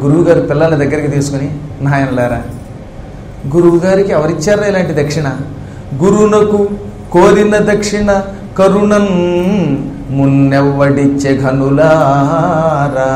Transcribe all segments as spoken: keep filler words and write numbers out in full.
గురువుగారి పిల్లల దగ్గరికి తీసుకుని, నాయనలారా గురువుగారికి ఎవరిచ్చారా ఇలాంటి దక్షిణ? గురువునకు కోరిన దక్షిణ కరుణన్ మున్నెవ్వడిచ్చే ఘనులారా.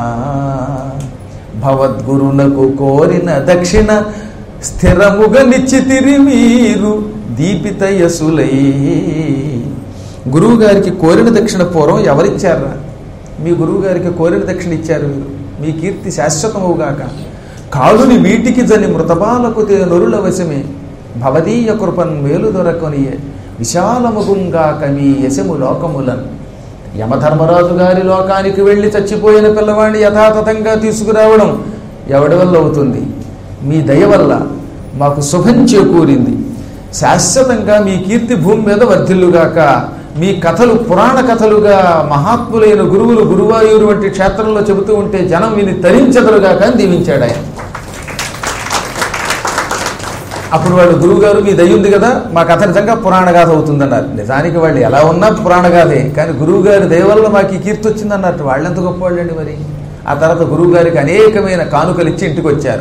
భవద్గురునకు కోరిన దక్షిణ స్థిరముగా నిచ్చితిరి మీరు దీపిత యసులై. గురువు గారికి కోరిన దక్షిణ పూర్వం ఎవరిచ్చారా? మీ గురువు గారికి కోరిన దక్షిణ ఇచ్చారు మీరు. మీ కీర్తి శాశ్వతమవుగాక. కాలుని వీటికి జని మృతబాలకు తే నొరుల వశమే భవదీయ కృపన్ మేలు దొరకొనియే విశాలముగుంగాక మీ యశము లోకములను. యమధర్మరాజు గారి లోకానికి వెళ్ళి చచ్చిపోయిన పిల్లవాడిని యథాతథంగా తీసుకురావడం ఎవడి వల్ల అవుతుంది? మీ దయ వల్ల మాకు శుభం చేకూరింది. శాశ్వతంగా మీ కీర్తి భూమి మీద వర్ధిల్లుగాక. మీ కథలు పురాణ కథలుగా మహాత్ములైన గురువులు గురువాయూరు వంటి క్షేత్రంలో చెబుతూ ఉంటే జనం విని తరించదలుగాక అని దీవించాడు ఆయన. అప్పుడు వాళ్ళు గురువుగారు మీ దయ ఉంది కదా, మా కథ నిజంగా పురాణగాథ అవుతుందన్నారు. నిజానికి వాళ్ళు ఎలా ఉన్నా పురాణగాథే, కానీ గురువుగారి దయ వల్ల మాకు ఈ కీర్తి వచ్చిందన్నట్టు. వాళ్ళు ఎంత గొప్పవాళ్ళండి మరి. ఆ తర్వాత గురువుగారికి అనేకమైన కానుకలు ఇచ్చి ఇంటికి వచ్చారు.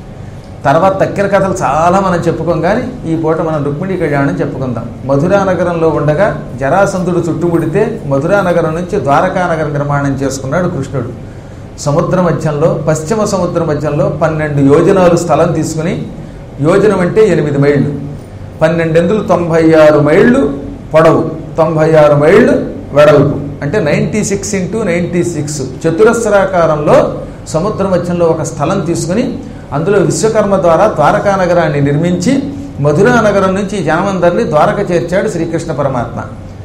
తర్వాత తక్కిన కథలు చాలా మనం చెప్పుకోం, కానీ ఈ పూట మనం రుక్మిణీ కళ్యాణం చెప్పుకుందాం. మధురా నగరంలో ఉండగా జరాసంధుడు చుట్టుముడితే మధురా నగరం నుంచి ద్వారకా నగరం నిర్మాణం చేసుకున్నాడు కృష్ణుడు. సముద్ర మధ్యంలో, పశ్చిమ సముద్ర మధ్యంలో పన్నెండు యోజనాలు స్థలం తీసుకుని, యోజనం అంటే ఎనిమిది మైళ్ళు, పన్నెండెందులు తొంభై ఆరు మైళ్ళు పొడవు, తొంభై ఆరు మైళ్ళు వెడల్పు, అంటే ninety six into ninety six చతురస్రాకారంలో సముద్ర మధ్యంలో ఒక స్థలం తీసుకుని అందులో విశ్వకర్మ ద్వారా ద్వారకా నగరాన్ని నిర్మించి మధురా నగరం నుంచి జనమందరినీ ద్వారక చేర్చాడు శ్రీకృష్ణ పరమాత్మ.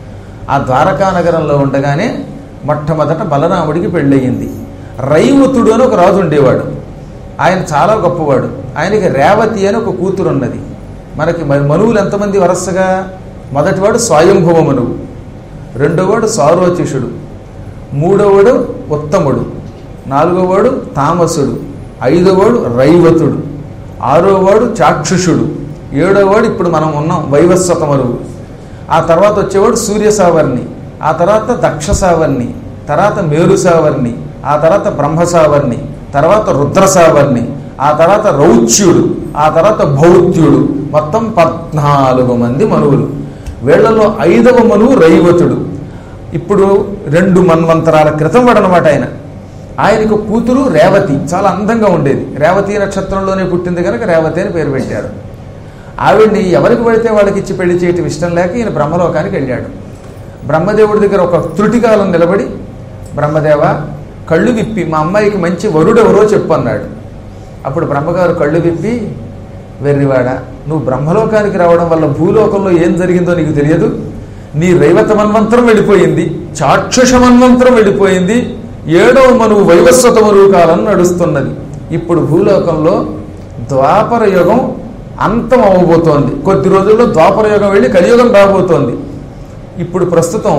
ఆ ద్వారకా నగరంలో ఉండగానే మొట్టమొదట బలరాముడికి పెళ్ళయింది. రైవతుడు అని ఒక రాజు ఉండేవాడు. ఆయన చాలా గొప్పవాడు. ఆయనకి రేవతి అని ఒక కూతురు ఉన్నది. మనకి మనువులు ఎంతమంది వరసగా? మొదటివాడు స్వయంభవ మనువు, రెండోవాడు సారోచిషుడు, మూడోవాడు ఉత్తముడు, నాలుగోవాడు తామసుడు, ఐదోవాడు రైవతుడు, ఆరోవాడు చాక్షుషుడు, ఏడోవాడు ఇప్పుడు మనం ఉన్నాం వైవస్వత మనువు. ఆ తర్వాత వచ్చేవాడు సూర్యసావర్ణి, ఆ తర్వాత దక్షసావర్ణి, తర్వాత మేరుసావర్ణి, ఆ తర్వాత బ్రహ్మసావర్ణి, తర్వాత రుద్రసావర్ణి, ఆ తర్వాత రౌచ్యుడు, ఆ తర్వాత భౌత్యుడు. మొత్తం పద్నాలుగు మంది మనువులు. వీళ్లలో ఐదవ మనువు రైవతుడు. ఇప్పుడు రెండు మన్వంతరాల క్రితం వాడనమాట ఆయన. ఆయనకు కూతురు రేవతి, చాలా అందంగా ఉండేది. రేవతి నక్షత్రంలోనే పుట్టింది కనుక రేవతి అని పేరు పెట్టారు. ఆవిడ్ని ఎవరికి పడితే వాళ్ళకి ఇచ్చి పెళ్లి చేయటం ఇష్టం లేక ఈయన బ్రహ్మలోకానికి వెళ్ళాడు. బ్రహ్మదేవుడి దగ్గర ఒక త్రుటికాలం నిలబడి, బ్రహ్మదేవ కళ్ళు విప్పి మా అమ్మాయికి మంచి వరుడెవరో చెప్పు అన్నాడు. అప్పుడు బ్రహ్మగారు కళ్ళు విప్పి, వెర్రివాడ, నువ్వు బ్రహ్మలోకానికి రావడం వల్ల భూలోకంలో ఏం జరిగిందో నీకు తెలియదు. నీ రైవత మన్వంతరం వెళ్ళిపోయింది, చాక్షుష మన్వంతరం వెళ్ళిపోయింది, ఏడవ మనువు వైవస్వత మనువు కాలం నడుస్తున్నది. ఇప్పుడు భూలోకంలో ద్వాపర యుగం అంతం అవ్వబోతోంది. కొద్ది రోజుల్లో ద్వాపర యుగం వెళ్ళి కలియుగం రాబోతోంది. ఇప్పుడు ప్రస్తుతం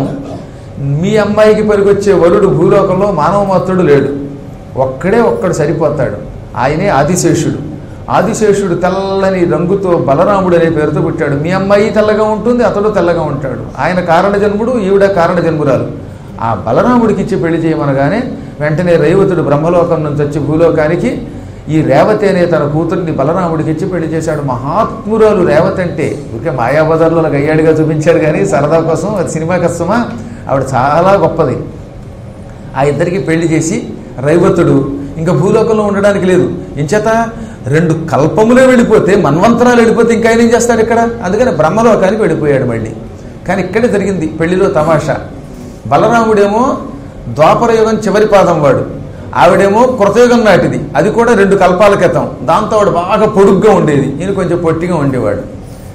మీ అమ్మాయికి పరిగొచ్చే వరుడు భూలోకంలో మానవ మాత్రుడు లేడు. ఒక్కడే ఒక్కడు సరిపోతాడు. ఆయనే ఆదిశేషుడు. ఆదిశేషుడు తెల్లని రంగుతో బలరాముడు అనే పేరుతో పుట్టాడు. మీ అమ్మాయి తెల్లగా ఉంటుంది, అతడు తెల్లగా ఉంటాడు. ఆయన కారణ జన్ముడు, ఈవిడ కారణ జన్మురాలు. ఆ బలరాముడికి ఇచ్చి పెళ్లి చేయమనగానే వెంటనే రైవతుడు బ్రహ్మలోకం నుంచి వచ్చి భూలోకానికి ఈ రేవతి అనే తన కూతుర్ని బలరాముడికి ఇచ్చి పెళ్లి చేశాడు. మహాత్మురాలు రేవతి అంటే ఊరికే మాయాబజార్లో గయ్యాడిగా చూపించారు కానీ సరదా కోసం, అది సినిమా కష్టమా, ఆవిడ చాలా గొప్పది. ఆ ఇద్దరికి పెళ్లి చేసి రైవతుడు ఇంకా భూలోకంలో ఉండడానికి లేదు. ఇంచేత రెండు కల్పములే వెళ్ళిపోతే, మన్వంతరాలు వెళ్ళిపోతే ఇంకా ఆయన ఏం చేస్తాడు ఇక్కడ? అందుకని బ్రహ్మలోకానికి వెళ్ళిపోయాడు మళ్ళీ. కానీ ఇక్కడే జరిగింది పెళ్లిలో తమాషా. బలరాముడేమో ద్వాపర యుగం చివరి పాదం వాడు, ఆవిడేమో కృతయుగం నాటిది, అది కూడా రెండు కల్పాల క్రితం. దాంతో ఆవిడ బాగా పొడుగ్గా ఉండేది, ఈయన కొంచెం పొట్టిగా ఉండేవాడు.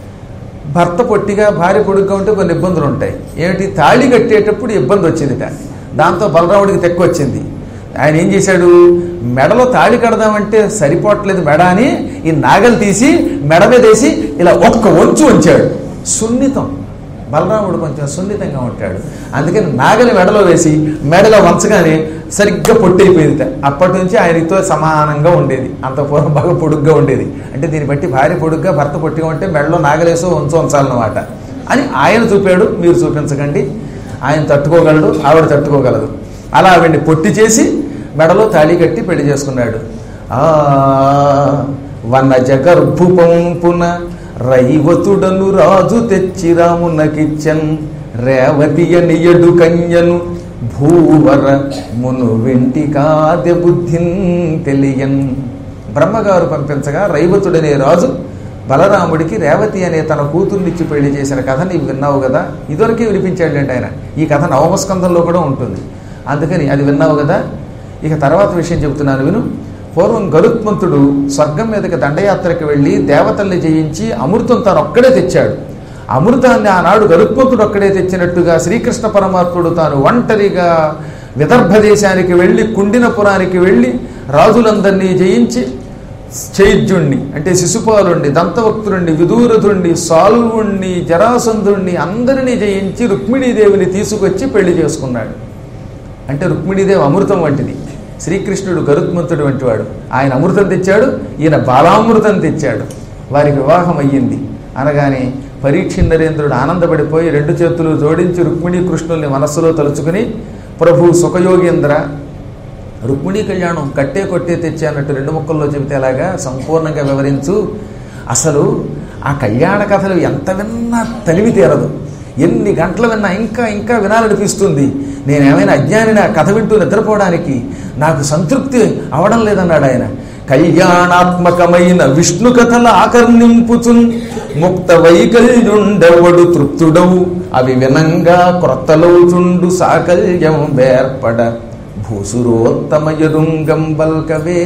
భర్త పొట్టిగా భార్య పొడుగ్గా ఉంటే కొన్ని ఇబ్బందులు ఉంటాయి. ఏమిటి, తాళి కట్టేటప్పుడు ఇబ్బంది వచ్చిందిట. దాంతో బలరాముడికి తెక్క వచ్చింది. ఆయన ఏం చేశాడు, మెడలో తాళి కడదామంటే సరిపోవట్లేదు మెడ అని ఈ నాగలు తీసి మెడ మీద వేసి ఇలా ఒక్క వంచు ఉంచాడు. సున్నితం, బలరాముడు కొంచెం సున్నితంగా ఉంటాడు. అందుకని నాగలి మెడలో వేసి మెడలో వంచగానే సరిగ్గా పొట్టయిపోయింది. అప్పటి నుంచి ఆయనతో సమానంగా ఉండేది. అంత పూర్వం బాగా పొడుగ్గా ఉండేది. అంటే దీన్ని బట్టి భార్య పొడుగ్గా భర్త పొట్టిగా ఉంటే మెడలో నాగలేసో వంచు ఉంచాలన్నమాట అని ఆయన చూపాడు. మీరు చూపించకండి, ఆయన తట్టుకోగలడు, ఆవిడ తట్టుకోగలదు. అలా ఆవిడ్ని పొట్టి చేసి మెడలో తాళి కట్టి పెళ్లి చేసుకున్నాడు. ఆ వనజ గర్భుపంపున రైవతుడను రాజు తెచ్చి రామునకిచ్చన్ రేవతియ నియడు కన్యను భూవర మును వెంటి కాదె బుద్ధిన్ తెలియన్. బ్రహ్మగారు పంపించగా రైవతుడనే రాజు బలరాముడికి రేవతి అనే తన కూతుర్నిచ్చి పెళ్లి చేసిన కథ నీవు విన్నావు కదా. ఇదివరకే వినిపించాడంటే ఆయన. ఈ కథ నవమస్కంధంలో కూడా ఉంటుంది, అందుకని అది విన్నావు కదా. ఇక తర్వాత విషయం చెబుతున్నాను విను. పూర్వం గరుత్మంతుడు స్వర్గం మీదకి దండయాత్రకి వెళ్ళి దేవతల్ని జయించి అమృతం తాను ఒక్కడే తెచ్చాడు. అమృతాన్ని ఆనాడు గరుత్మంతుడు ఒక్కడే తెచ్చినట్టుగా శ్రీకృష్ణ పరమాత్ముడు తాను ఒంటరిగా విదర్భ దేశానికి వెళ్ళి కుండినపురానికి వెళ్ళి రాజులందరినీ జయించి చైద్యుణ్ణి అంటే శిశుపాలుణ్ణి, దంతవక్తుణ్ణి, విదూరథుణ్ణి, సాల్వుణ్ణి, జరాసంధుణ్ణి అందరినీ జయించి రుక్మిణీదేవిని తీసుకొచ్చి పెళ్లి చేసుకున్నాడు. అంటే రుక్మిణీదేవి అమృతం వంటిది, శ్రీకృష్ణుడు గరుత్మంతుడు వంటివాడు. ఆయన అమృతం తెచ్చాడు, ఈయన బాలామృతం తెచ్చాడు. వారికి వివాహం అయ్యింది. అనగానే పరీక్ష నరేంద్రుడు ఆనందపడిపోయి రెండు చేతులు జోడించి రుక్మిణీ కృష్ణుల్ని మనస్సులో తలుచుకుని, ప్రభు సుఖయోగేంద్ర, రుక్మిణీ కళ్యాణం కట్టే కొట్టే తెచ్చే అన్నట్టు రెండు ముక్కల్లో చెబితే అలాగా సంపూర్ణంగా వివరించు. అసలు ఆ కళ్యాణ కథలు ఎంత విన్నా తనివి తీరదు. ఎన్ని గంటలు విన్నా ఇంకా ఇంకా వినాలనిపిస్తుంది. నేనేమైనా అజ్ఞానిని ఆ కథ వింటూ నిద్రపోవడానికి నాకు సంతృప్తి అవడం లేదన్నాడు ఆయన. కళ్యాణాత్మకమైన విష్ణు కథల ఆకర్ణింపుచున్ ముక్త వైకల్యుండవడు తృప్తుడవు అవి వినంగా క్రొత్తలవుచుండు సాకల్యం వేర్పడ భూసురోత్తమ యదుంగంబల్కవే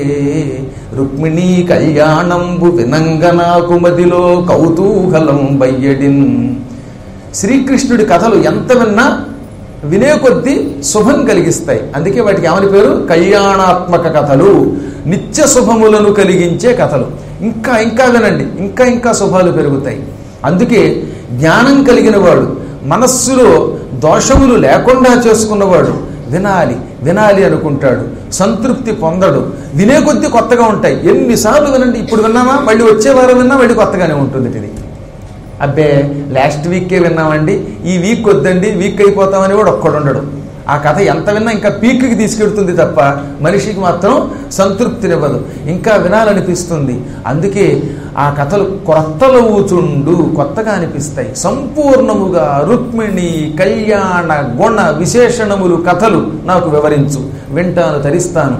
రుక్మిణీ కళ్యాణంబు వినంగనాకు మదిలో కౌతూహలం బయ్యడిన్. శ్రీకృష్ణుడి కథలు ఎంత విన్నా వినే కొద్దీ శుభం కలిగిస్తాయి. అందుకే వాటికి ఏమని పేరు? కళ్యాణాత్మక కథలు, నిత్య శుభములను కలిగించే కథలు. ఇంకా ఇంకా వినండి, ఇంకా ఇంకా శుభాలు పెరుగుతాయి. అందుకే జ్ఞానం కలిగిన వాడు, మనస్సులో దోషములు లేకుండా చేసుకున్నవాడు వినాలి వినాలి అనుకుంటాడు, సంతృప్తి పొందడు. వినే కొద్దీ కొత్తగా ఉంటాయి. ఎన్నిసార్లు వినండి, ఇప్పుడు విన్నామా మళ్ళీ వచ్చే వారం విన్నా మళ్ళీ కొత్తగానే ఉంటుంది. ఇది అబ్బే లాస్ట్ వీకే విన్నామండి, ఈ వీక్ వద్దండి, వీక్ అయిపోతామని కూడా ఒక్కడు ఉండడు. ఆ కథ ఎంత విన్నా ఇంకా పీక్కి తీసుకెడుతుంది తప్ప మనిషికి మాత్రం సంతృప్తినివ్వదు, ఇంకా వినాలనిపిస్తుంది. అందుకే ఆ కథలు కొత్తలవుచుండు, కొత్తగా అనిపిస్తాయి. సంపూర్ణముగా రుక్మిణి కళ్యాణ గుణ విశేషణములు కథలు నాకు వివరించు, వింటాను, తరిస్తాను.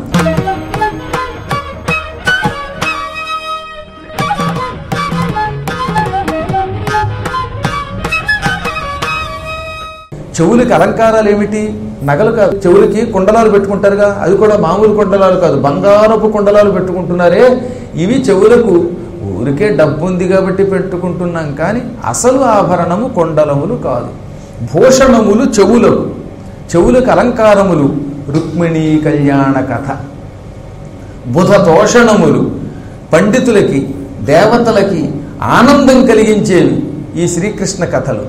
చెవులకి అలంకారాలు ఏమిటి? నగలు కాదు, చెవులకి కుండలాలు పెట్టుకుంటారుగా, అది కూడా మామూలు కుండలాలు కాదు, బంగారపు కుండలాలు పెట్టుకుంటున్నారే. ఇవి చెవులకు ఊరికే డబ్బు ఉంది కాబట్టి పెట్టుకుంటున్నాం, కానీ అసలు ఆభరణము కొండలములు కాదు, భూషణములు చెవులకు. చెవులకు అలంకారములు రుక్మిణీ కళ్యాణ కథ. బుధ తోషణములు పండితులకి దేవతలకి ఆనందం కలిగించేవి ఈ శ్రీకృష్ణ కథలు.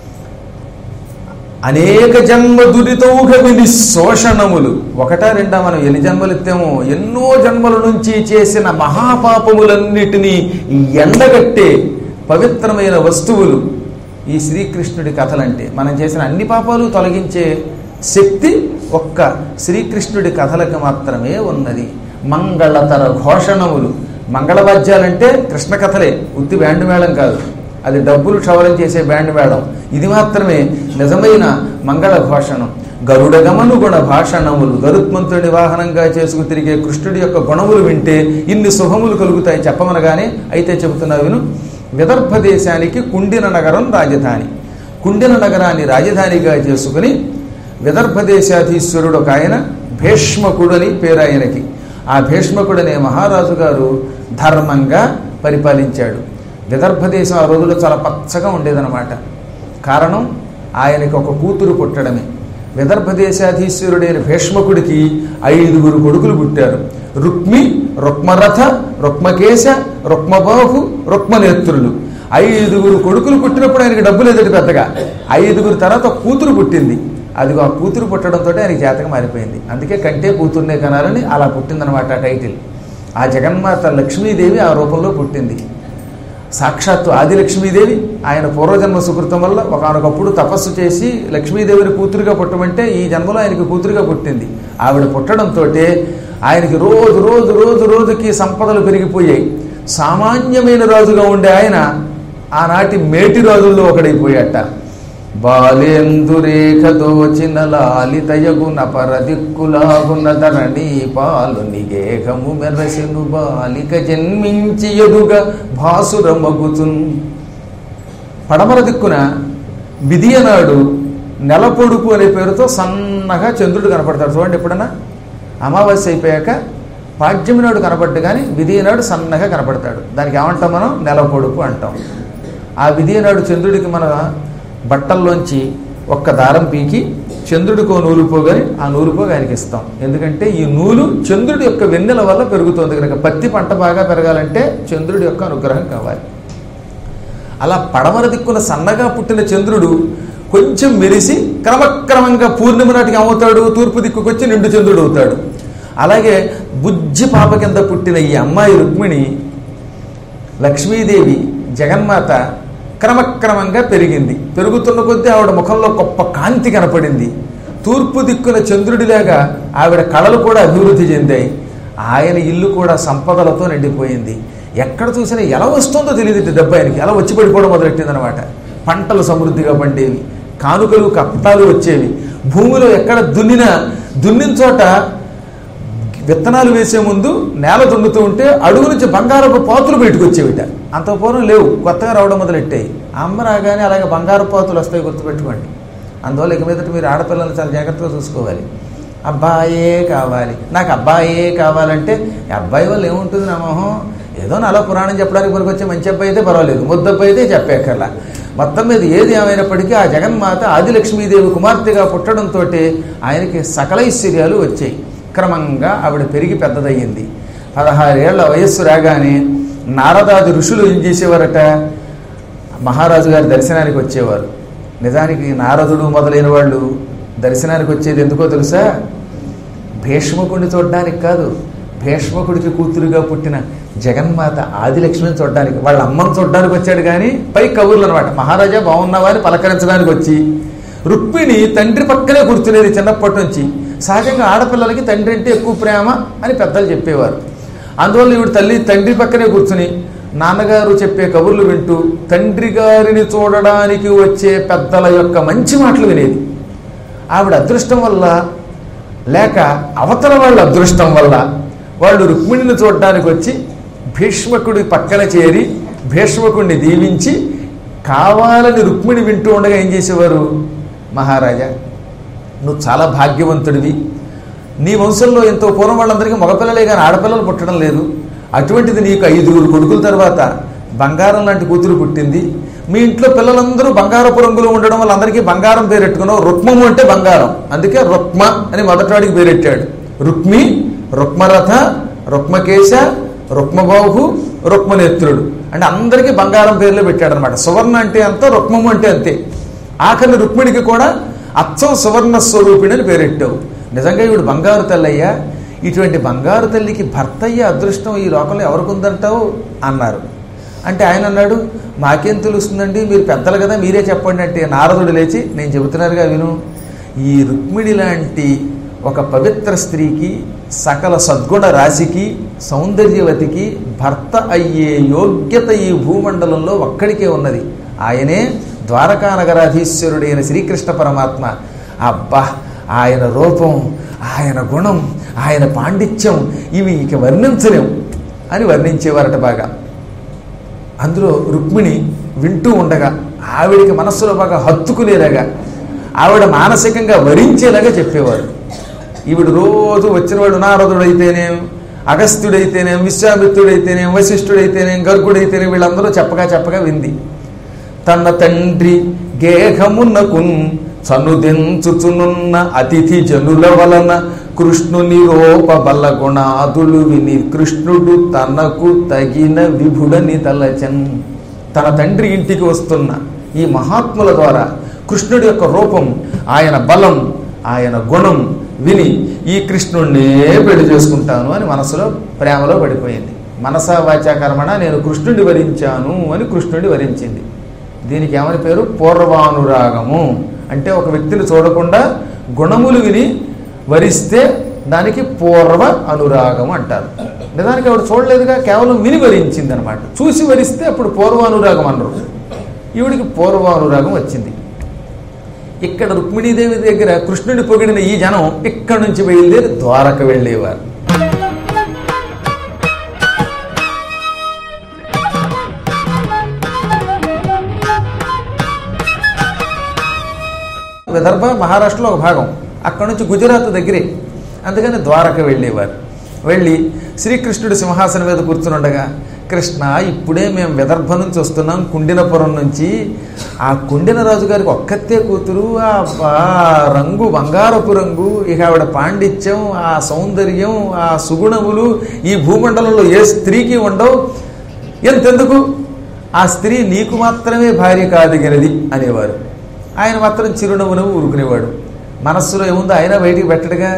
అనేక జన్మ దురితౌఘ వినిశోషణములు. ఒకటా రెండా మనం ఎన్ని జన్మలు ఎత్తామో, ఎన్నో జన్మల నుంచి చేసిన మహాపాపములన్నిటినీ ఎండగట్టే పవిత్రమైన వస్తువులు ఈ శ్రీకృష్ణుడి కథలంటే. మనం చేసిన అన్ని పాపాలు తొలగించే శక్తి ఒక్క శ్రీకృష్ణుడి కథలకు మాత్రమే ఉన్నది. మంగళతర ఘోషణములు. మంగళవాద్యాలంటే కృష్ణ కథలే, ఉత్తి బ్యాండ్ మేళం కాదు, అది డబ్బులు క్షవరం చేసే బ్యాండ్ మేళం. ఇది మాత్రమే నిజమైన మంగళ ఘోషణం. గరుడ గమను గుణ భాషణములు. గరుత్మంతుడి వాహనంగా చేసుకు తిరిగే కృష్ణుడి యొక్క గుణములు వింటే ఇన్ని శుభములు కలుగుతాయి చెప్పమనగానే. అయితే చెబుతున్నా విను. విదర్భ దేశానికి కుండిన నగరం రాజధాని. కుండిన నగరాన్ని రాజధానిగా చేసుకుని విదర్భ దేశాధీశ్వరుడు ఒక ఆయన భీష్మకుడు అని పేరు ఆయనకి. ఆ భీష్మకుడనే మహారాజు గారు ధర్మంగా పరిపాలించాడు. విదర్భ దేశం ఆ రోజుల్లో చాలా పచ్చగా ఉండేదన్నమాట. కారణం ఆయనకి ఒక కూతురు పుట్టడమే. విదర్భ దేశాధీశ్వరుడైన భీష్మకుడికి ఐదుగురు కొడుకులు పుట్టారు. రుక్మి, రుక్మరథ, రుక్మకేశ, రుక్మబాహు, రుక్మనేత్రులు. ఐదుగురు కొడుకులు పుట్టినప్పుడు ఆయనకి డబ్బులు ఎదుటి పెద్దగా. ఐదుగురు తర్వాత కూతురు పుట్టింది. అదిగో ఆ కూతురు పుట్టడంతో ఆయనకి జాతకం మారిపోయింది. అందుకే కంటే కూతుర్నే కనాలని అలా పుట్టిందనమాట టైటిల్. ఆ జగన్మాత లక్ష్మీదేవి ఆ రూపంలో పుట్టింది. సాక్షాత్తు ఆది లక్ష్మీదేవి ఆయన పూర్వజన్మ సుకృతం వల్ల ఒకనొకప్పుడు తపస్సు చేసి లక్ష్మీదేవిని కూతురుగా పుట్టమంటే ఈ జన్మలో ఆయనకి కూతురుగా పుట్టింది. ఆవిడ పుట్టడంతో ఆయనకి రోజు రోజు రోజు రోజుకి సంపదలు పెరిగిపోయాయి. సామాన్యమైన రాజుగా ఉండే ఆయన ఆనాటి మేటి రాజుల్లో ఒకడైపోయాట. బాలేందురేఖ దోచిన లాలితయగున పరదిక్కులాగున ధరణి పాలు నిగేహము మెరసెను బాలిక జన్మించి ఎదుగా భాసురమగుతున్. పడమర దిక్కున విధియనాడు నెలపొడుపు అనే పేరుతో సన్నగా చంద్రుడు కనపడతాడు. చూడండి, ఎప్పుడన్నా అమావాస్య అయిపోయాక పాడ్యమి నాడు కనపడ్డు కానీ విధియనాడు సన్నగా కనపడతాడు. దానికి ఏమంటాం మనం? నెలపొడుపు అంటాం. ఆ విధియనాడు చంద్రుడికి మన బట్టల్లోంచి ఒక్క దారం పీకి చంద్రుడికో నూలు పోగాని ఆ నూలు పోగా ఆయనకి ఇస్తాం. ఎందుకంటే ఈ నూలు చంద్రుడి యొక్క వెన్నెల వల్ల పెరుగుతుంది కనుక పత్తి పంట బాగా పెరగాలంటే చంద్రుడి యొక్క అనుగ్రహం కావాలి. అలా పడమర దిక్కున సన్నగా పుట్టిన చంద్రుడు కొంచెం మెరిసి క్రమక్రమంగా పూర్ణిమ నాటికి ఏమవుతాడు? తూర్పు దిక్కుకు వచ్చి నిండు చంద్రుడు అవుతాడు. అలాగే బుజ్జి పాప కింద పుట్టిన ఈ అమ్మాయి రుక్మిణి లక్ష్మీదేవి జగన్మాత క్రమక్రమంగా పెరిగింది. పెరుగుతున్న కొద్దీ ఆవిడ ముఖంలో గొప్ప కాంతి కనపడింది. తూర్పు దిక్కున చంద్రుడిలాగా ఆవిడ కళలు కూడా అభివృద్ధి చెందాయి. ఆయన ఇల్లు కూడా సంపదలతో నిండిపోయింది. ఎక్కడ చూసినా ఎలా వస్తుందో తెలియదు డబ్బు ఆయనకి. అలా వచ్చి పడిపోవడం మొదలెట్టింది అనమాట. పంటలు సమృద్ధిగా పండేవి, కానుకలు కప్తాలు వచ్చేవి. భూమిలో ఎక్కడ దున్నినా దున్నిన చోట విత్తనాలు వేసే ముందు నేల దున్నుతూ ఉంటే అడుగు నుంచి బంగారపు పాతులు బయటకు వచ్చేవిట. అంత పూర్వం లేవు, కొత్తగా రావడం మొదలెట్టాయి. అమ్మ రాగానే అలాగే బంగారు పాతులు వస్తాయి, గుర్తుపెట్టుకోండి. అందువల్ల ఇక మీదట మీరు ఆడపిల్లలు చాలా జాగ్రత్తగా చూసుకోవాలి. అబ్బాయే కావాలి, నాకు అబ్బాయే కావాలంటే అబ్బాయి వల్ల ఏముంటుంది నా మొహం? ఏదో అలా పురాణం చెప్పడానికి మనకు వచ్చే మంచి అబ్బాయి అయితే పర్వాలేదు, ముద్దబ్బాయి అయితే చెప్పేకల్లా. మొత్తం మీద ఏది ఏమైనప్పటికీ ఆ జగన్మాత ఆదిలక్ష్మీదేవి కుమార్తెగా పుట్టడంతో ఆయనకి సకలైశ్వర్యాలు వచ్చాయి. క్రమంగా ఆవిడ పెరిగి పెద్దదయ్యింది. పదహారేళ్ల వయస్సు రాగానే నారదాది ఋషులు ఏం చేసేవారట? మహారాజు గారి దర్శనానికి వచ్చేవారు. నిజానికి నారదుడు మొదలైన వాళ్ళు దర్శనానికి వచ్చేది ఎందుకో తెలుసా? భీష్మకుడిని చూడడానికి కాదు, భీష్మకుడికి కూతురుగా పుట్టిన జగన్మాత ఆదిలక్ష్మిని చూడడానికి, వాళ్ళ అమ్మను చూడడానికి వచ్చాడు. కానీ పై కబుర్లు అనమాట. మహారాజా బాగున్నావా అని పలకరించడానికి వచ్చి, రుక్మిణి తండ్రి పక్కనే కూర్చునేది చిన్నప్పటి నుంచి. సహజంగా ఆడపిల్లలకి తండ్రి అంటే ఎక్కువ ప్రేమ అని పెద్దలు చెప్పేవారు. అందువల్ల ఈవిడ తల్లి తండ్రి పక్కనే కూర్చుని నాన్నగారు చెప్పే కబుర్లు వింటూ తండ్రి గారిని చూడడానికి వచ్చే పెద్దల యొక్క మంచి మాటలు వినేది. ఆవిడ అదృష్టం వల్ల లేక అవతల వాళ్ళ అదృష్టం వల్ల వాళ్ళు రుక్మిణిని చూడడానికి వచ్చి భీష్మకుడి పక్కన చేరి భీష్మకుడిని దీవించి కావాలని రుక్మిణి వింటూ ఉండగా ఏం చేసేవారు? మహారాజా, నువ్వు చాలా భాగ్యవంతుడివి. నీ వంశంలో ఎంతో పూర్వం వాళ్ళందరికీ మగపిల్లలే కానీ ఆడపిల్లలు పుట్టడం లేదు. అటువంటిది నీకు ఐదుగురు కొడుకుల తర్వాత బంగారం లాంటి కూతురు పుట్టింది. మీ ఇంట్లో పిల్లలందరూ బంగారపు రంగులో ఉండడం వల్ల అందరికీ బంగారం పేరెట్టుకున్నావు. రుక్మము అంటే బంగారం, అందుకే రుక్మ అని మొదటివాడికి పేరెట్టాడు. రుక్మి, రుక్మరథ, రుక్మకేశ, రుక్మబాహు, రుక్మనేత్రుడు అంటే అందరికీ బంగారం పేర్లు పెట్టాడు అనమాట. సువర్ణ అంటే అంత, రుక్మము అంటే అంతే. ఆఖరి రుక్మిణికి కూడా అచ్చం సువర్ణ స్వరూపిణి అని పేరెట్టావు. నిజంగా ఈవిడ బంగారు తల్లయ్యా. ఇటువంటి బంగారు తల్లికి భర్త అయ్యే అదృష్టం ఈ లోకంలో ఎవరికి ఉందంటావు అన్నారు. అంటే ఆయన అన్నాడు, మాకేం తెలుస్తుందండి, మీరు పెద్దలు కదా, మీరే చెప్పండి అంటే నారదుడు లేచి, నేను చెబుతున్నారుగా విను. ఈ రుక్మిణి లాంటి ఒక పవిత్ర స్త్రీకి, సకల సద్గుణ రాశికి, సౌందర్యవతికి భర్త అయ్యే యోగ్యత ఈ భూమండలంలో ఒక్కడికే ఉన్నది. ఆయనే ద్వారకా నగరాధీశ్వరుడైన శ్రీకృష్ణ పరమాత్మ. అబ్బా, ఆయన రూపం, ఆయన గుణం, ఆయన పాండిత్యం ఇవి ఇక వర్ణించలేం అని వర్ణించేవారట బాగా. అందులో రుక్మిణి వింటూ ఉండగా ఆవిడికి మనస్సులో బాగా హత్తుకునేలాగా, ఆవిడ మానసికంగా వరించేలాగా చెప్పేవారు. ఈవిడ రోజు వచ్చినవాడు నారదుడైతేనేం, అగస్త్యుడైతేనేం, విశ్వామిత్రుడైతేనేం, వశిష్ఠుడైతేనేం, గర్గుడైతేనేం వీళ్ళందరూ చెప్పగా చెప్పగా వింది. తన తండ్రి గేహమునకున్ చనుదెంచుచునున్న అతిథి జనుల వలన కృష్ణుని రూప బల గుణాదులు విని కృష్ణుడు తనకు తగిన విభుడని తలచన్. తన తండ్రి ఇంటికి వస్తున్న ఈ మహాత్ముల ద్వారా కృష్ణుడి యొక్క రూపం, ఆయన బలం, ఆయన గుణం విని ఈ కృష్ణుడినే పెళ్లి చేసుకుంటాను అని మనసులో ప్రేమలో పడిపోయింది. మనసా వాచా కర్మణ నేను కృష్ణుడి వరించాను అని కృష్ణుడి వరించింది. దీనికి ఏమని పేరు? పూర్వానురాగము. అంటే ఒక వ్యక్తిని చూడకుండా గుణములు విని వరిస్తే దానికి పూర్వ అనురాగం అంటారు. నిజానికి ఆవిడ చూడలేదుగా, కేవలం విని వరించింది అనమాట. చూసి వరిస్తే అప్పుడు పూర్వ అనురాగం అన్నారు. ఈవిడికి పూర్వ అనురాగం వచ్చింది. ఇక్కడ రుక్మిణీదేవి దగ్గర కృష్ణుడి పొగిడిన ఈ జనం ఇక్కడి నుంచి బయలుదేరి ద్వారక వెళ్ళేవారు. విదర్భ మహారాష్ట్రలో ఒక భాగం, అక్కడి నుంచి గుజరాత్ దగ్గరే, అందుకని ద్వారక వెళ్ళేవారు. వెళ్ళి శ్రీకృష్ణుడు సింహాసనం మీద కూర్చునుండగా, కృష్ణ ఇప్పుడే మేము విదర్భ నుంచి వస్తున్నాం, కుండినపురం నుంచి. ఆ కుండిన రాజు గారికి ఒక్కతే కూతురు, ఆ రంగు బంగారపు రంగు, ఇక ఆవిడ పాండిత్యం, ఆ సౌందర్యం, ఆ సుగుణములు ఈ భూమండలంలో ఏ స్త్రీకి ఉండవు. ఎంతెందుకు ఆ స్త్రీ నీకు మాత్రమే భార్య కాదిగినది అనేవారు. ఆయన మాత్రం చిరునవ్వునవ్వు ఊరుకునేవాడు. మనస్సులో ఏముందో ఆయన బయటికి పెట్టడుగా.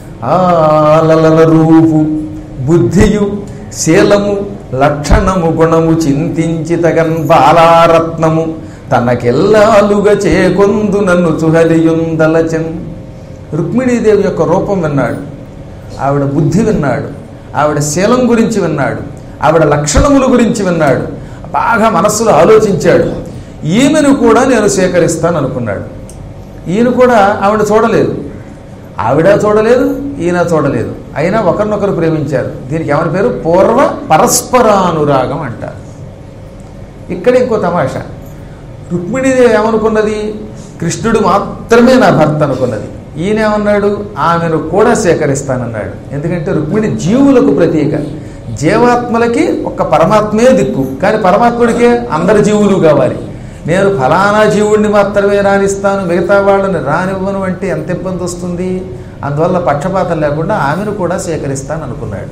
ఆలల రూపు బుద్ధియు శీలము లక్షణము గుణము చింతించి తగన్ బాలారత్నము తనకెల్లాలుగా చేకొందు నన్ను చుహలియుందలచన్. రుక్మిణీదేవి యొక్క రూపం విన్నాడు, ఆవిడ బుద్ధి విన్నాడు, ఆవిడ శీలం గురించి విన్నాడు, ఆవిడ లక్షణముల గురించి విన్నాడు. బాగా మనస్సులో ఆలోచించాడు. ఈమెను కూడా నేను స్వీకరిస్తాను అనుకున్నాడు. ఈయన కూడా ఆవిడ చూడలేదు, ఆవిడ చూడలేదు, ఈయన చూడలేదు, అయినా ఒకరినొకరు ప్రేమించారు. దీనికి ఏమని పేరు? పూర్వ పరస్పరానురాగం అంటారు. ఇక్కడ ఇంకో తమాషా, రుక్మిణీదేవి ఏమనుకున్నది? కృష్ణుడు మాత్రమే నా భర్త అనుకున్నది. ఈయన ఏమన్నాడు? ఆమెను కూడా స్వీకరిస్తానన్నాడు. ఎందుకంటే రుక్మిణి జీవులకు ప్రతీక. జీవాత్మలకి ఒక్క పరమాత్మే దిక్కు, కానీ పరమాత్ముడికే అందరి జీవులు కావాలి. నేను ఫలానా జీవుడిని మాత్రమే రాణిస్తాను, మిగతా వాళ్ళని రానివ్వను అంటే ఎంత ఇబ్బంది వస్తుంది. అందువల్ల పక్షపాతం లేకుండా ఆమెను కూడా స్వీకరిస్తాను అనుకున్నాడు.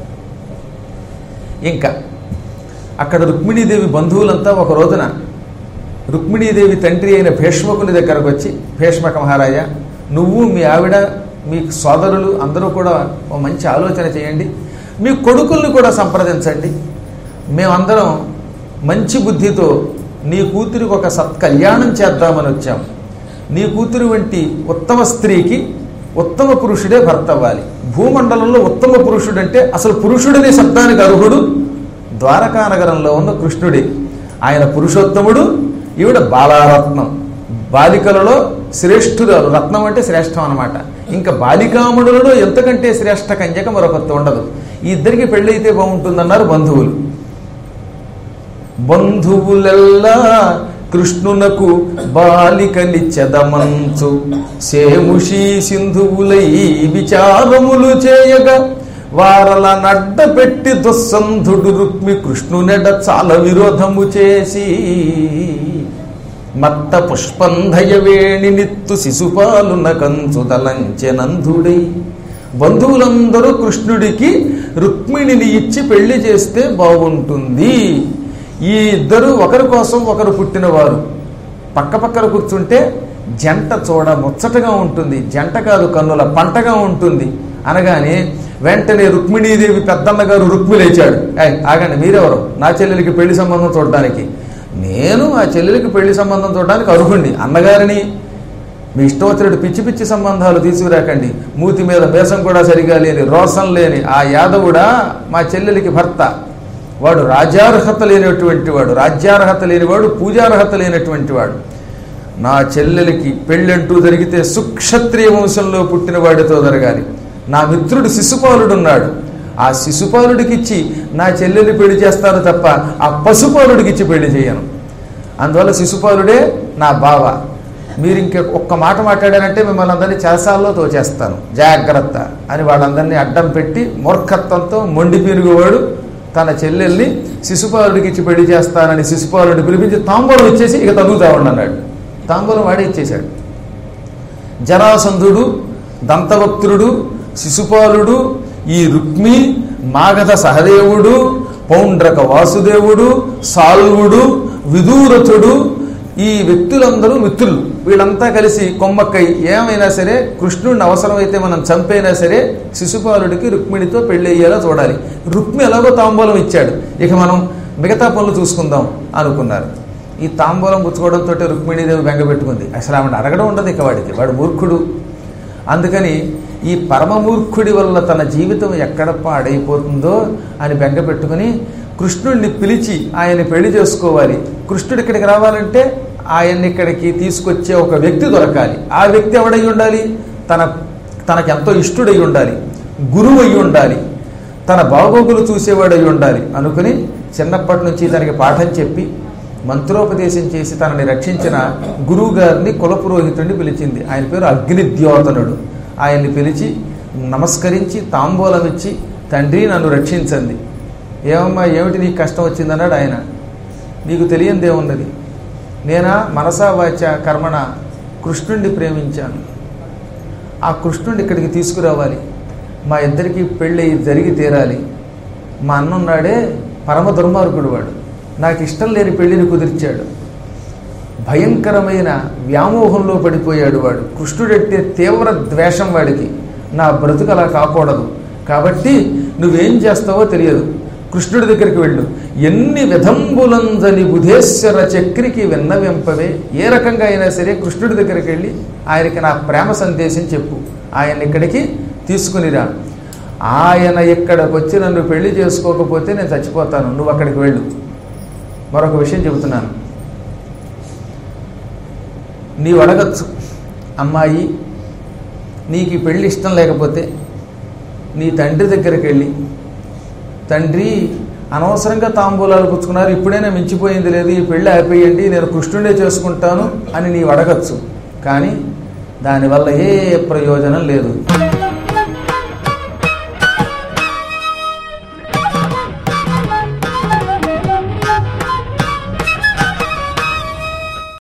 ఇంకా అక్కడ రుక్మిణీదేవి బంధువులంతా ఒక రోజున రుక్మిణీదేవి తండ్రి అయిన భీష్మకుని దగ్గరకు వచ్చి, భీష్మక మహారాజా, నువ్వు మీ ఆవిడ మీ సోదరులు అందరూ కూడా ఓ మంచి ఆలోచన చేయండి, మీ కొడుకుల్ని కూడా సంప్రదించండి. మేమందరం మంచి బుద్ధితో నీ కూతురికి ఒక సత్కళ్యాణం చేద్దామని వచ్చాం. నీ కూతురు వంటి ఉత్తమ స్త్రీకి ఉత్తమ పురుషుడే భర్త అవ్వాలి. భూమండలంలో ఉత్తమ పురుషుడంటే అసలు పురుషుడనే శబ్దానికి అర్హుడు ద్వారకా నగరంలో ఉన్న కృష్ణుడే. ఆయన పురుషోత్తముడు, ఈవిడ బాలారత్నం, బాలికలలో శ్రేష్ఠురాలు. రత్నం అంటే శ్రేష్టం అనమాట. ఇంకా బాలికామణులలో ఎంతకంటే శ్రేష్ఠ కన్యక మరొకటి ఉండదు. ఈ ఇద్దరికి పెళ్ళైతే బాగుంటుందన్నారు బంధువులు. బంధువులెల్లా కృష్ణునకు బాలికలిచ్చెదమంచు సేముషీ సింధువులై విచారములు చేయగా వారల నడ్డ పెట్టి దుస్సంధుడు రుక్మి కృష్ణునెడ చాలా విరోధము చేసి మత్త పుష్పంధయ వేణి నిత్తు శిశుపాలున కంచుదలంచెనందుడై. బంధువులందరూ కృష్ణుడికి రుక్మిణిని ఇచ్చి పెళ్లి చేస్తే బాగుంటుంది, ఈ ఇద్దరు ఒకరి కోసం ఒకరు పుట్టినవారు, పక్క పక్కన కూర్చుంటే జంట చూడ ముచ్చటగా ఉంటుంది, జంట కాదు కన్నుల పంటగా ఉంటుంది అనగానే వెంటనే రుక్మిణీదేవి పెద్దన్న గారు రుక్మి లేచాడు. ఆగండి, మీరెవరు నా చెల్లెలికి పెళ్లి సంబంధం చూడడానికి? నేను ఆ చెల్లెలికి పెళ్లి సంబంధం చూడడానికి అర్హుణ్ణి. అన్నగారిని మీ ఇష్టం వచ్చినట్టు పిచ్చి పిచ్చి సంబంధాలు తీసుకురాకండి. మూతి మీద మేసం కూడా సరిగా లేని, రోసం లేని ఆ యాదవుడా మా చెల్లెలికి భర్త. వాడు రాజ్యార్హత లేనటువంటి వాడు, రాజ్యార్హత లేనివాడు, పూజార్హత లేనటువంటి వాడు. నా చెల్లెలికి పెళ్ళంటూ జరిగితే సుక్షత్రియ వంశంలో పుట్టిన వాడితో జరగాలి. నా మిత్రుడు శిశుపాలుడున్నాడు, ఆ శిశుపాలుడికిచ్చి నా చెల్లెల్ని పెళ్లి చేస్తాను తప్ప ఆ పశుపాలుడికిచ్చి పెళ్లి చేయను. అందువల్ల శిశుపాలుడే నా బావ. మీరు ఇంక ఒక్క మాట మాట్లాడారంటే మిమ్మల్ని అందరినీ చేసాల్లో తోచేస్తాను, జాగ్రత్త అని వాళ్ళందరినీ అడ్డం పెట్టి మూర్ఖత్వంతో మొండి పీరుగువాడు తన చెల్లెల్ని శిశుపాలుడికి ఇచ్చి పెళ్లి చేస్తానని శిశుపాలుడిని పిలిపించి తాంబూలం ఇచ్చేసి ఇక తగ్గుతా ఉండన్నాడు. తాంబూలం వాడే ఇచ్చేశాడు. జరాసంధుడు, దంతవక్త్రుడు, శిశుపాలుడు, ఈ రుక్మి, మాగధ సహదేవుడు, పౌండ్రక వాసుదేవుడు, సాల్వుడు, విదూరథుడు, ఈ వ్యక్తులందరూ మిత్రులు. వీళ్ళంతా కలిసి కొమ్మక్కై ఏమైనా సరే కృష్ణుడిని అవసరమైతే మనం చంపైనా సరే శిశుపాలుడికి రుక్మిణితో పెళ్లి అయ్యేలా చూడాలి. రుక్మి ఎలాగో తాంబూలం ఇచ్చాడు, ఇక మనం మిగతా పనులు చూసుకుందాం అనుకున్నారు. ఈ తాంబూలం పుచ్చుకోవడంతో రుక్మిణీదేవి బెంగ పెట్టుకుంది. అసలు ఆవిడ అడగడం ఉండదు ఇక వాడికి, వాడు మూర్ఖుడు. అందుకని ఈ పరమమూర్ఖుడి వల్ల తన జీవితం ఎక్కడ పాడైపోతుందో అని బెంగ పెట్టుకుని కృష్ణుడిని పిలిచి ఆయన్ని పెళ్లి చేసుకోవాలి. కృష్ణుడు ఇక్కడికి రావాలంటే ఆయన్ని ఇక్కడికి తీసుకొచ్చే ఒక వ్యక్తి దొరకాలి. ఆ వ్యక్తి ఎవడై ఉండాలి? తన తనకెంతో ఇష్టుడై ఉండాలి, గురువు అయి ఉండాలి, తన బాగోగులు చూసేవాడై ఉండాలి అనుకుని చిన్నప్పటి నుంచి తనకి పాఠం చెప్పి మంత్రోపదేశం చేసి తనని రక్షించిన గురువు గారిని కులపురోహితుడిని పిలిచింది. ఆయన పేరు అగ్నిద్యోతనుడు. ఆయన్ని పిలిచి నమస్కరించి తాంబూలం ఇచ్చి, తండ్రి నన్ను రక్షించండి. ఏమమ్మా ఏమిటి నీకు కష్టం వచ్చిందన్నాడు ఆయన. నీకు తెలియందేమున్నది, నేనా మనసా వాచ కర్మణ కృష్ణుడిని ప్రేమించాను. ఆ కృష్ణుడిని ఇక్కడికి తీసుకురావాలి, మా ఇద్దరికి పెళ్ళి జరిగి తీరాలి. మా అన్నున్నాడే పరమ దుర్మార్గుడు, వాడు నాకు ఇష్టం లేని పెళ్లిని కుదిర్చాడు. భయంకరమైన వ్యామోహంలో పడిపోయాడు వాడు. కృష్ణుడంటే తీవ్ర ద్వేషం వాడికి. నా బ్రతుకు అలా కాకూడదు, కాబట్టి నువ్వేం చేస్తావో తెలియదు. కృష్ణుడి దగ్గరికి వెళ్ళు. ఎన్ని విధంబులంజని బుధేశ్వర చక్రికి విన్నవింపవే. ఏ రకంగా అయినా సరే కృష్ణుడి దగ్గరికి వెళ్ళి ఆయనకి నా ప్రేమ సందేశం చెప్పు, ఆయన ఇక్కడికి తీసుకునిరా. ఆయన ఇక్కడికి వచ్చి నన్ను పెళ్లి చేసుకోకపోతే నేను చచ్చిపోతాను, నువ్వు అక్కడికి వెళ్ళు. మరొక విషయం చెబుతున్నాను, నీవు అడగచ్చు, అమ్మాయి నీకు ఈ పెళ్ళి ఇష్టం లేకపోతే నీ తండ్రి దగ్గరికి వెళ్ళి, తండ్రి అనవసరంగా తాంబూలాలు పుచ్చుకున్నారు, ఇప్పుడైనా మించిపోయింది లేదు, ఈ పెళ్ళి ఆపేయండి, నేను కృష్ణుడే చేసుకుంటాను అని నీవు అడగచ్చు. కానీ దానివల్ల ఏ ప్రయోజనం లేదు.